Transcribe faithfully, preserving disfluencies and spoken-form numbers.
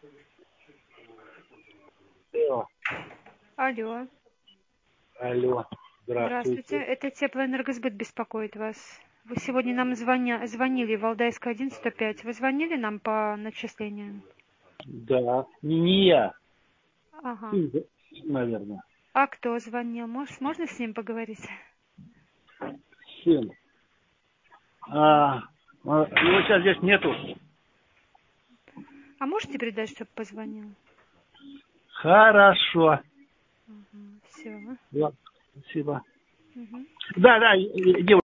Алло. Алло. Алло. Здравствуйте. Здравствуйте. Это Теплоэнергосбыт беспокоит вас. Вы сегодня нам звоня... звонили, Валдайская, один сто пять. Вы звонили нам по начислению? Да. Не, не я. Ага. Ты, наверное. А кто звонил? Может, можно с ним поговорить? Сын. А, а, его сейчас здесь нету. А можете передать, чтобы позвонил? Хорошо. Ага. Все. Вот. Спасибо. Угу. Да, да, девушка.